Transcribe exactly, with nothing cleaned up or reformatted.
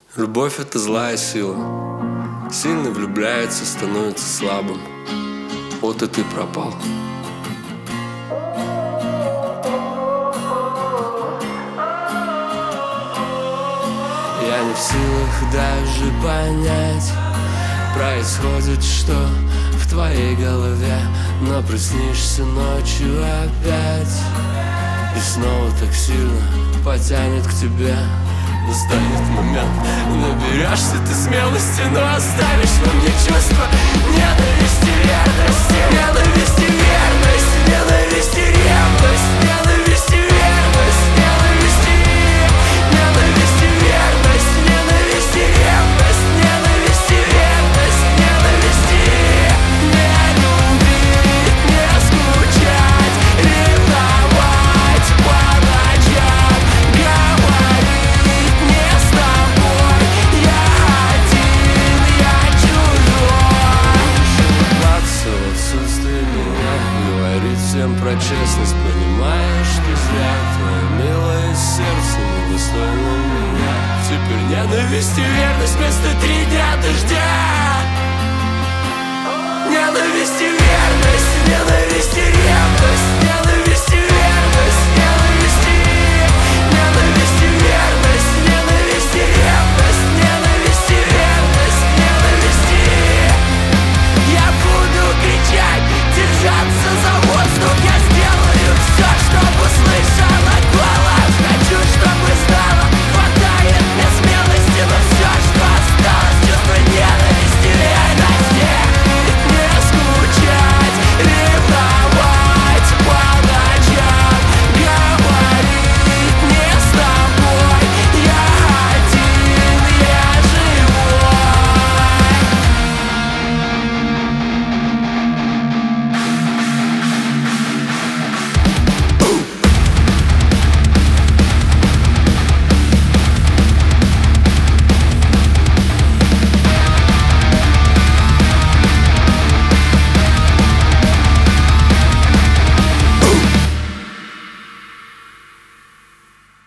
Любовь — это злая сила. Сильный влюбляется, становится слабым. Вот и ты пропал. Я не в силах даже понять, происходит что в твоей голове. Но проснишься ночью опять, и снова так сильно потянет к тебе. Настанет момент, наберешься ты смелости, но оставишь во мне чувство ненависти, верности, ненависти, верность, ненависти, ревность, ненависти, верность, ненависти, ненависти, верность, ненависти, ревность, ненависти, верность, ненависти. Не любить, не скучать, ревновать по ночам, говорить не с тобой, я один, я чужой. Ошибаться в отсутствии меня, говорить всем про честность, понимая, что зря твое милое сердце недостойно меня. Теперь ненависть и верность вместо три дня дождя. Ненависть и верность, ненависть и ревность, ненависть.